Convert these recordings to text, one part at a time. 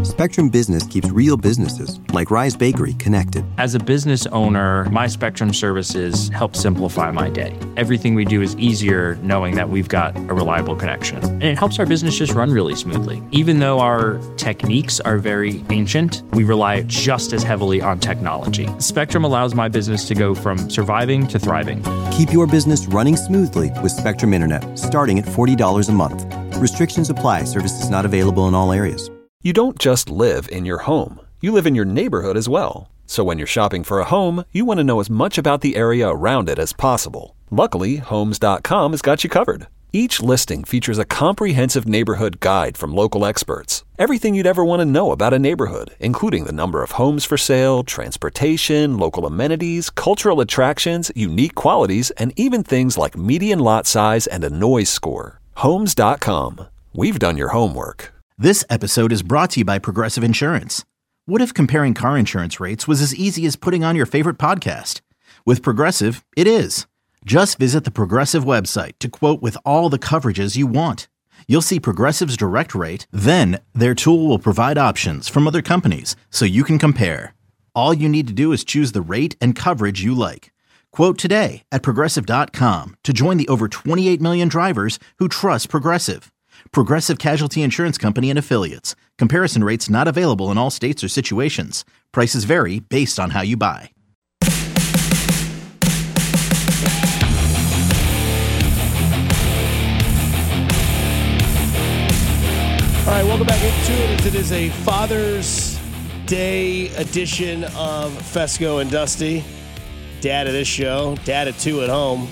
Spectrum Business keeps real businesses, like Rise Bakery, connected. As a business owner, my Spectrum services help simplify my day. Everything we do is easier knowing that we've got a reliable connection. And it helps our business just run really smoothly. Even though our techniques are very ancient, we rely just as heavily on technology. Spectrum allows my business to go from surviving to thriving. Keep your business running smoothly with Spectrum Internet, starting at $40 a month. Restrictions apply. Services not available in all areas. You don't just live in your home. You live in your neighborhood as well. So when you're shopping for a home, you want to know as much about the area around it as possible. Luckily, Homes.com has got you covered. Each listing features a comprehensive neighborhood guide from local experts. Everything you'd ever want to know about a neighborhood, including the number of homes for sale, transportation, local amenities, cultural attractions, unique qualities, and even things like median lot size and a noise score. Homes.com. We've done your homework. This episode is brought to you by Progressive Insurance. What if comparing car insurance rates was as easy as putting on your favorite podcast? With Progressive, it is. Just visit the Progressive website to quote with all the coverages you want. You'll see Progressive's direct rate, then their tool will provide options from other companies so you can compare. All you need to do is choose the rate and coverage you like. Quote today at Progressive.com to join the over 28 million drivers who trust Progressive. Progressive Casualty Insurance Company and Affiliates. Comparison rates not available in all states or situations. Prices vary based on how you buy. All right, welcome back into it. It is a Father's Day edition of Fesco and Dusty. Dad of this show, dad of two at home.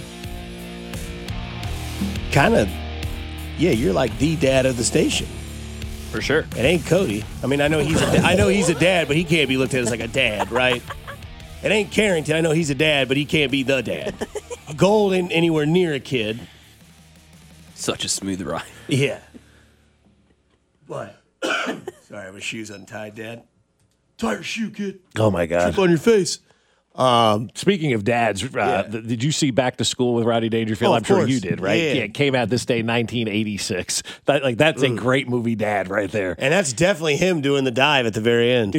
Kind of, yeah, you're like the dad of the station. For sure. It ain't Cody. I mean, I know he's a dad, but he can't be looked at as like a dad, right? It ain't Carrington. I know he's a dad, but he can't be the dad. Gold ain't anywhere near a kid. Such a smooth ride. Yeah. What? Sorry, my shoe's untied, Dad. Tie your shoe, kid. Oh, my God. Trip on your face. Speaking of dads, did you see Back to School with Rodney Dangerfield? Oh, I'm sure course. you did, right? Yeah. It came out this day, 1986. That's a great movie, Dad, right there. And that's definitely him doing the dive at the very end.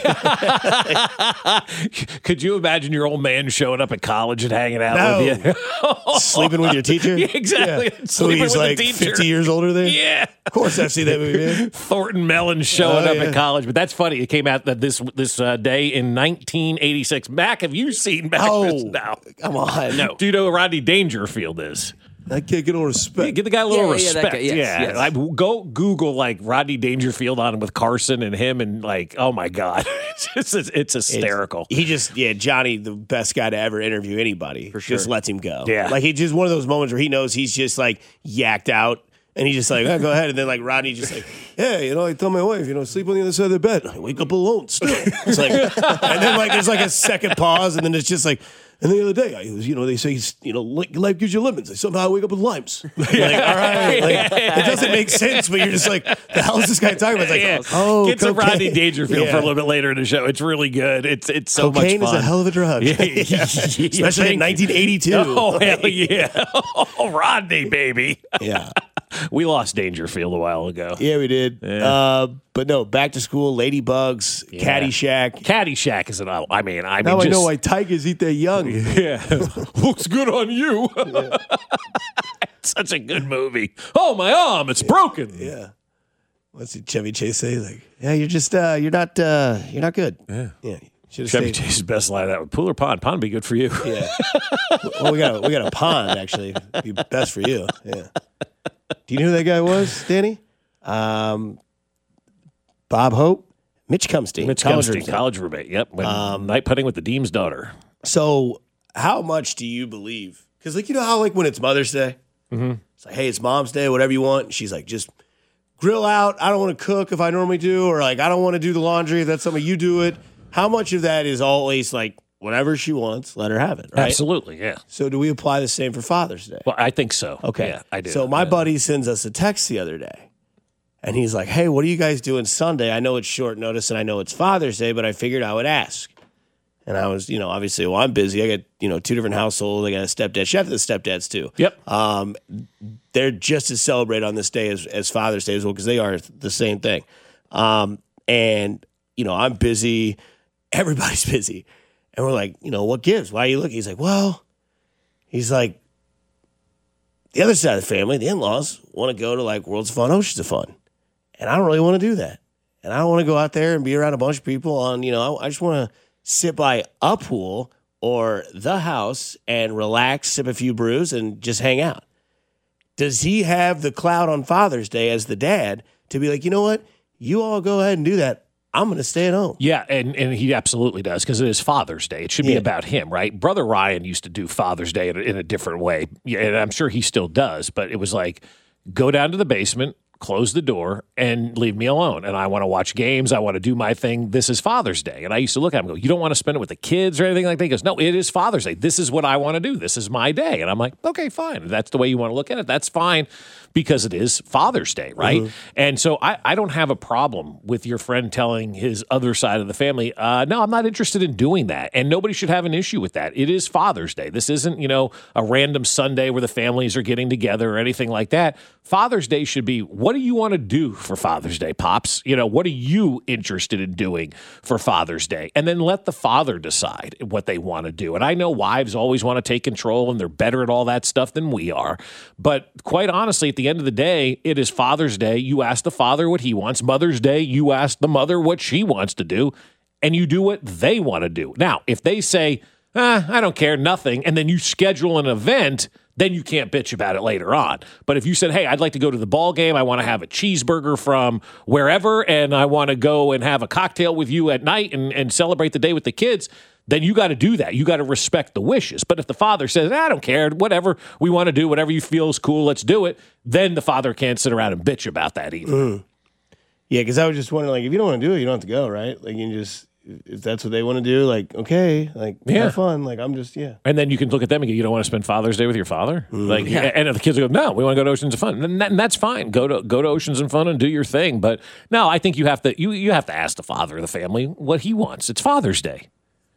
Could you imagine your old man showing up at college and hanging out with you? Sleeping with your teacher? Yeah, exactly. Yeah. So Sleeping he's with like the teacher. 50 years older than you? Yeah. Of course I've seen that movie, man. Thornton Mellon showing up yeah. at college. But that's funny. It came out this day in 1986. Mac, have you seen Back? No. Come on. No. Do you know who Rodney Dangerfield is? I can't get no respect. Give the guy a little Yeah, respect. that guy, yes. I go Google like Rodney Dangerfield on him with Carson and him and like, oh my God. it's hysterical. Johnny, the best guy to ever interview anybody, For sure. just lets him go. Yeah. Like, he's just one of those moments where he knows he's just like yacked out. And he's just like, oh, go ahead. And then, like, Rodney just like, yeah, I tell my wife, sleep on the other side of the bed. I wake up alone still. It's like, and then, like, there's like a second pause. And then it's just like, and the other day, they say, life gives you lemons. I somehow wake up with limes. Like, all right. Like, it doesn't make sense, but you're just like, the hell is this guy talking about? It's like, Get to cocaine. Rodney Dangerfield for a little bit later in the show. It's really good. It's so Cocaine much fun. is a hell of a drug. Especially in 1982. Oh, hell yeah. Oh, Rodney, baby. Yeah. We lost Dangerfield a while ago. Yeah, we did. Yeah. But no, Back to School, Ladybugs, Caddyshack. Caddyshack is now I know why tigers eat their young. Yeah. Looks good on you. Yeah. Such a good movie. Oh, my arm, it's broken. Yeah. What's Chevy Chase say? Like, yeah, you're just you're not good. Yeah. Yeah. Chevy Chase's best line out with Pool or Pond. Pond would be good for you. Yeah. Well, we got a pond actually. It'd be best for you. Yeah. Do you know who that guy was, Danny? Bob Hope, Mitch Cumstein. College roommate. Yep. Night putting with the Dean's daughter. So, how much do you believe? Because, like, you know how, like, when it's Mother's Day, it's like, hey, it's Mom's Day, whatever you want. And she's like, just grill out. I don't want to cook if I normally do, or like, I don't want to do the laundry if that's something you do it. How much of that is always like, whatever she wants, let her have it, right? Absolutely, yeah. So do we apply the same for Father's Day? Well, I think so. Okay. Yeah, I do. So my buddy sends us a text the other day, and he's like, hey, what are you guys doing Sunday? I know it's short notice, and I know it's Father's Day, but I figured I would ask. And I was, obviously, well, I'm busy. I got, two different households. I got a stepdad. Shout out to the stepdads, too. Yep. They're just as celebrated on this day as Father's Day as well, because they are the same thing. And, I'm busy. Everybody's busy. And we're like, what gives? Why are you looking? He's like, the other side of the family, the in-laws, want to go to like Worlds of Fun, Oceans of Fun. And I don't really want to do that. And I don't want to go out there and be around a bunch of people I just want to sit by a pool or the house and relax, sip a few brews, and just hang out. Does he have the clout on Father's Day as the dad to be like, you know what? You all go ahead and do that. I'm going to stay at home. Yeah, and he absolutely does because it is Father's Day. It should be about him, right? Brother Ryan used to do Father's Day in a different way, and I'm sure he still does, but it was like, go down to the basement, close the door, and leave me alone. And I want to watch games. I want to do my thing. This is Father's Day. And I used to look at him and go, you don't want to spend it with the kids or anything like that? He goes, no, it is Father's Day. This is what I want to do. This is my day. And I'm like, okay, fine. If that's the way you want to look at it, that's fine because it is Father's Day, right? Mm-hmm. And so I don't have a problem with your friend telling his other side of the family, no, I'm not interested in doing that. And nobody should have an issue with that. It is Father's Day. This isn't, a random Sunday where the families are getting together or anything like that. Father's Day should be, what do you want to do for Father's Day, Pops? What are you interested in doing for Father's Day? And then let the father decide what they want to do. And I know wives always want to take control and they're better at all that stuff than we are. But quite honestly, at the end of the day, it is Father's Day. You ask the father what he wants. Mother's Day, you ask the mother what she wants to do. And you do what they want to do. Now, if they say, I don't care, nothing, and then you schedule an event, then you can't bitch about it later on. But if you said, hey, I'd like to go to the ball game, I want to have a cheeseburger from wherever, and I want to go and have a cocktail with you at night and celebrate the day with the kids, then you got to do that. You got to respect the wishes. But if the father says, I don't care, whatever we want to do, whatever you feel is cool, let's do it, then the father can't sit around and bitch about that either. Mm. Yeah, because I was just wondering, if you don't want to do it, you don't have to go, right? You just... if that's what they want to do, okay, have fun. I'm just, yeah. And then you can look at them and go, you don't want to spend Father's Day with your father? And if the kids go, no, we want to go to Oceans of Fun. And that's fine. Go to Oceans of Fun and do your thing. But no, I think you have to you have to ask the father of the family what he wants. It's Father's Day.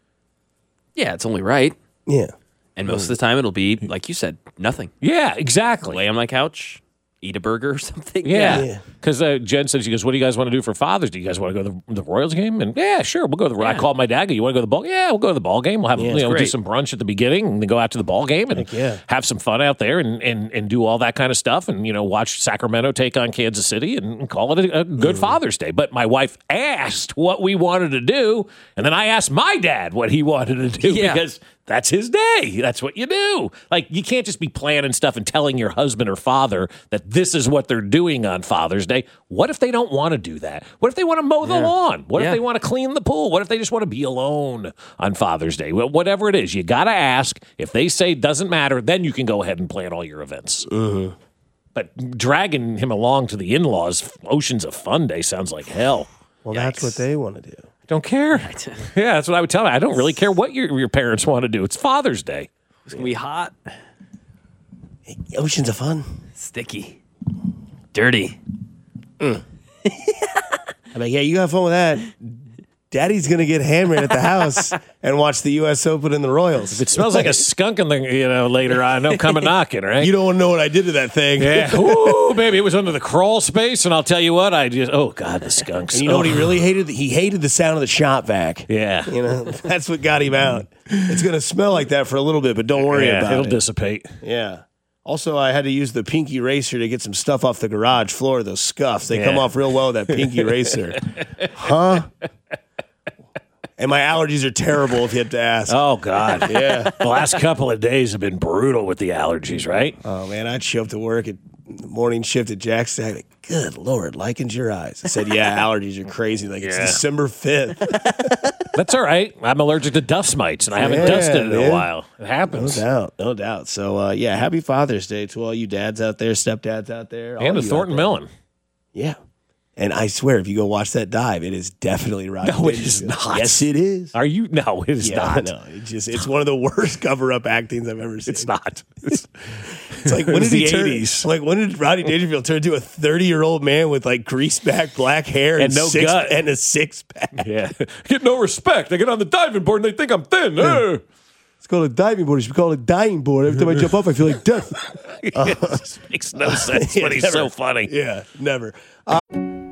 Yeah, it's only right. Yeah. And most of the time it'll be, like you said, nothing. Yeah, exactly. Lay on my couch, eat a burger or something. Yeah. Because Jen said, she goes, what do you guys want to do for Father's Day? Do you guys want to go to the Royals game? And yeah, sure, we'll go to the I called my dad, you want to go to the ball? Yeah, we'll go to the ball game. We'll have we'll do some brunch at the beginning and then go out to the ball game and have some fun out there and do all that kind of stuff and, watch Sacramento take on Kansas City and call it a good Father's Day. But my wife asked what we wanted to do, and then I asked my dad what he wanted to do because that's his day. That's what you do. You can't just be planning stuff and telling your husband or father that this is what they're doing on Father's Day. What if they don't want to do that? What if they want to mow the lawn? What if they want to clean the pool? What if they just want to be alone on Father's Day? Well, whatever it is, you got to ask. If they say it doesn't matter, then you can go ahead and plan all your events. Mm-hmm. But dragging him along to the in-laws' Oceans of Fun Day sounds like hell. Well, that's what they want to do. Don't care. Yeah, that's what I would tell them. I don't really care what your parents want to do. It's Father's Day. It's going to be hot. Oceans of Fun. Sticky. Dirty. I'm like, yeah, you got fun with that. Daddy's going to get hammered at the house and watch the U.S. Open and the Royals. If it smells like a skunk in the, later on, no come a knocking, right? You don't want to know what I did to that thing. Yeah. Ooh, baby, it was under the crawl space, and I'll tell you what, oh, God, the skunks. And you know what he really hated? He hated the sound of the shop vac. Yeah. That's what got him out. It's going to smell like that for a little bit, but don't worry about it. It'll dissipate. Yeah. Also, I had to use the pinky eraser to get some stuff off the garage floor, those scuffs. They come off real well with that pinky eraser. Huh? And my allergies are terrible, if you had to ask. Oh, God. Yeah. The last couple of days have been brutal with the allergies, right? Oh, man, I'd show up to work at the morning shift at Jack's. I'd be like, good Lord, likens your eyes. I said, allergies are crazy. It's December 5th. That's all right. I'm allergic to dust mites, and I haven't dusted it in a while. It happens. No doubt. So, happy Father's Day to all you dads out there, stepdads out there. And to Thornton Millen. Yeah. And I swear, if you go watch that dive, it is definitely Rodney No, it is not. Yes, it is. Are you? No, it is not. No, it's one of the worst cover-up actings I've ever seen. It's not. It's like, when did the he turn? 80s. Like, when did Rodney Dangerfield turn into a 30-year-old man with greased back black hair and no gut and a six-pack? Yeah, get no respect. I get on the diving board and they think I'm thin. Yeah. It's called a diving board. It should be called a dying board. Every time I jump off, I feel like death. It makes no sense, but he's so funny. Yeah, never.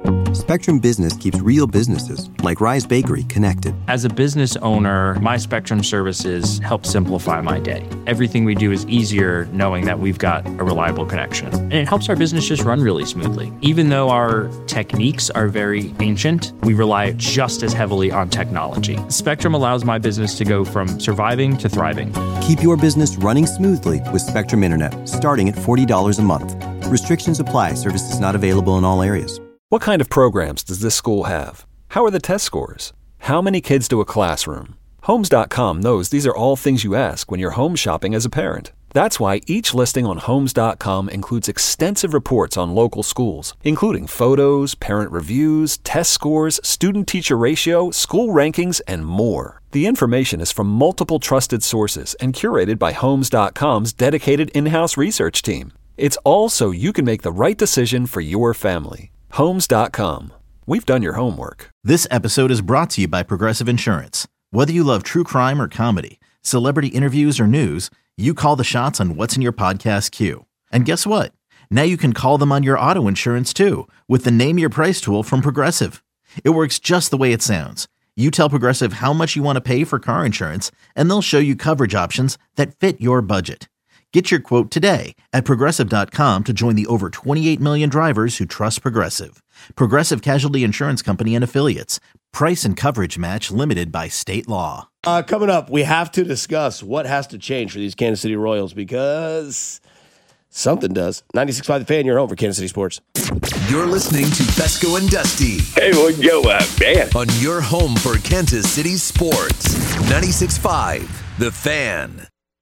Spectrum Business keeps real businesses, like Rise Bakery, connected. As a business owner, my Spectrum services help simplify my day. Everything we do is easier knowing that we've got a reliable connection. And it helps our business just run really smoothly. Even though our techniques are very ancient, we rely just as heavily on technology. Spectrum allows my business to go from surviving to thriving. Keep your business running smoothly with Spectrum Internet, starting at $40 a month. Restrictions apply. Services not available in all areas. What kind of programs does this school have? How are the test scores? How many kids do a classroom? Homes.com knows these are all things you ask when you're home shopping as a parent. That's why each listing on Homes.com includes extensive reports on local schools, including photos, parent reviews, test scores, student-teacher ratio, school rankings, and more. The information is from multiple trusted sources and curated by Homes.com's dedicated in-house research team. It's all so you can make the right decision for your family. Homes.com. We've done your homework. This episode is brought to you by Progressive Insurance. Whether you love true crime or comedy, celebrity interviews or news, you call the shots on what's in your podcast queue. And guess what? Now you can call them on your auto insurance too with the Name Your Price tool from Progressive. It works just the way it sounds. You tell Progressive how much you want to pay for car insurance, and they'll show you coverage options that fit your budget. Get your quote today at Progressive.com to join the over 28 million drivers who trust Progressive. Progressive Casualty Insurance Company and Affiliates. Price and coverage match limited by state law. Coming up, we have to discuss what has to change for these Kansas City Royals because something does. 96.5 The Fan, your home for Kansas City sports. You're listening to Fesco and Dusty. Hey, what go man? On your home for Kansas City sports. 96.5 The Fan.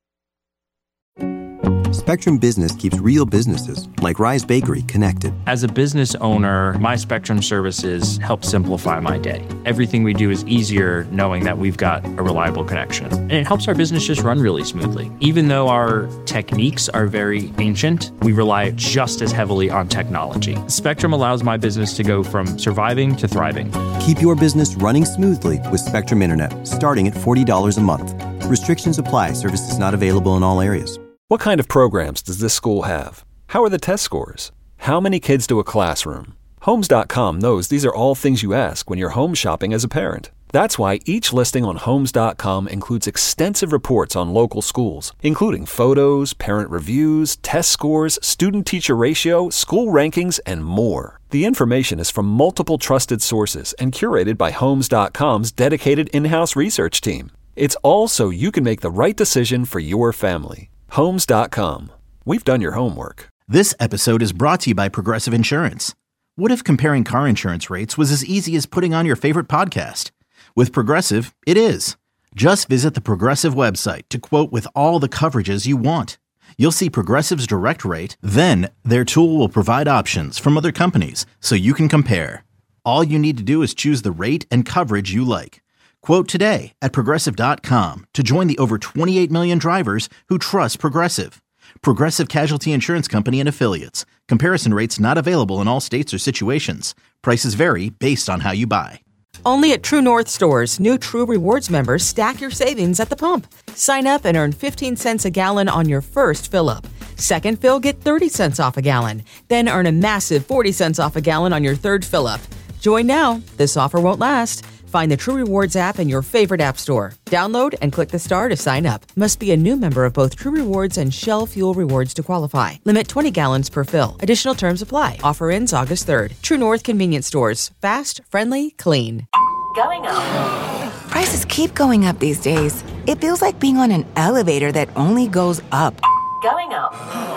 Spectrum Business keeps real businesses, like Rise Bakery, connected. As a business owner, my Spectrum services help simplify my day. Everything we do is easier knowing that we've got a reliable connection. And it helps our business just run really smoothly. Even though our techniques are very ancient, we rely just as heavily on technology. Spectrum allows my business to go from surviving to thriving. Keep your business running smoothly with Spectrum Internet, starting at $40 a month. Restrictions apply. Services not available in all areas. What kind of programs does this school have? How are the test scores? How many kids do a classroom? Homes.com knows these are all things you ask when you're home shopping as a parent. That's why each listing on Homes.com includes extensive reports on local schools, including photos, parent reviews, test scores, student-teacher ratio, school rankings, and more. The information is from multiple trusted sources and curated by Homes.com's dedicated in-house research team. It's all so you can make the right decision for your family. Homes.com. We've done your homework. This episode is brought to you by Progressive Insurance. What if comparing car insurance rates was as easy as putting on your favorite podcast? With Progressive, it is. Just visit the Progressive website to quote with all the coverages you want. You'll see Progressive's direct rate, then their tool will provide options from other companies so you can compare. All you need to do is choose the rate and coverage you like. Quote today at Progressive.com to join the over 28 million drivers who trust Progressive. Progressive Casualty Insurance Company and Affiliates. Comparison rates not available in all states or situations. Prices vary based on how you buy. Only at True North stores, new True Rewards members stack your savings at the pump. Sign up and earn 15 cents a gallon on your first fill-up. Second fill, get 30 cents off a gallon. Then earn a massive 40 cents off a gallon on your third fill-up. Join now. This offer won't last. Find the True Rewards app in your favorite app store. Download and click the star to sign up. Must be a new member of both True Rewards and Shell Fuel Rewards to qualify. Limit 20 gallons per fill. Additional terms apply. Offer ends August 3rd. True North Convenience Stores. Fast, friendly, clean. Going up. Prices keep going up these days. It feels like being on an elevator that only goes up. Going up.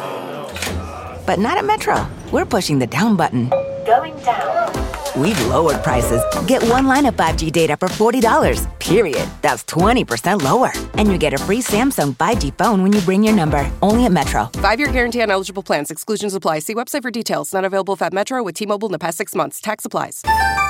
But not at Metro. We're pushing the down button. Going down. We've lowered prices. Get one line of 5G data for $40, period. That's 20% lower. And you get a free Samsung 5G phone when you bring your number. Only at Metro. 5-year guarantee on eligible plans. Exclusions apply. See website for details. Not available at Metro with T-Mobile in the past 6 months. Tax applies.